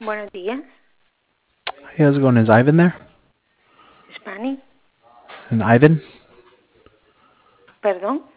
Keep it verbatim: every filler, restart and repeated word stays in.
Buenos días. Hey, how's it going? Is Ivan there? Spanish. And Ivan? Perdón.